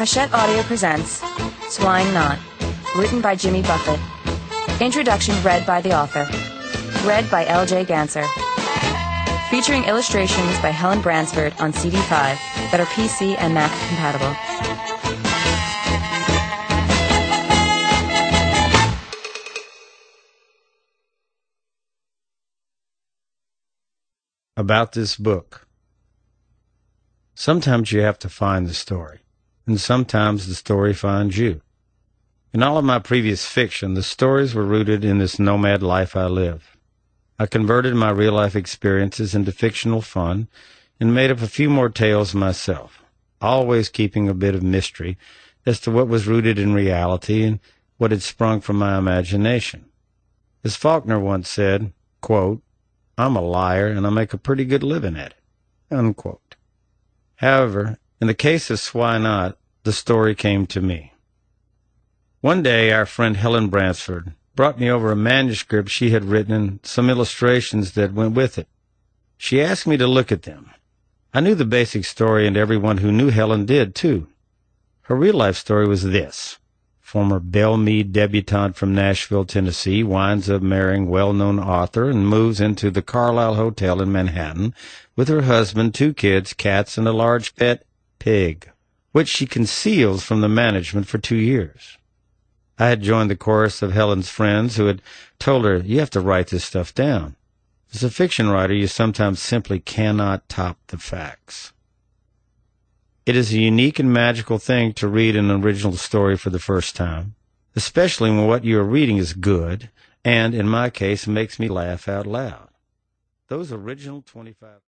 Hachette Audio presents Swine Not, written by Jimmy Buffett. Introduction read by the author. Read by L.J. Ganser. Featuring illustrations by Helen Bransford on CD5 that are PC and Mac compatible. About this book. Sometimes you have to find the story, and sometimes the story finds you. In all of my previous fiction, the stories were rooted in this nomad life I live. I converted my real-life experiences into fictional fun and made up a few more tales myself, always keeping a bit of mystery as to what was rooted in reality and what had sprung from my imagination. As Faulkner once said, quote, "I'm a liar and I make a pretty good living at it," unquote. However, in the case of Swine Not, the story came to me. One day, our friend Helen Bransford brought me over a manuscript she had written and some illustrations that went with it. She asked me to look at them. I knew the basic story, and everyone who knew Helen did, too. Her real-life story was this. Former Belle Meade debutante from Nashville, Tennessee, winds up marrying well-known author and moves into the Carlisle Hotel in Manhattan with her husband, 2 kids, cats, and a large pet pig, which she conceals from the management for 2 years. I had joined the chorus of Helen's friends who had told her, "You have to write this stuff down. As a fiction writer, you sometimes simply cannot top the facts." It is a unique and magical thing to read an original story for the first time, especially when what you are reading is good, and, in my case, makes me laugh out loud. Those original 25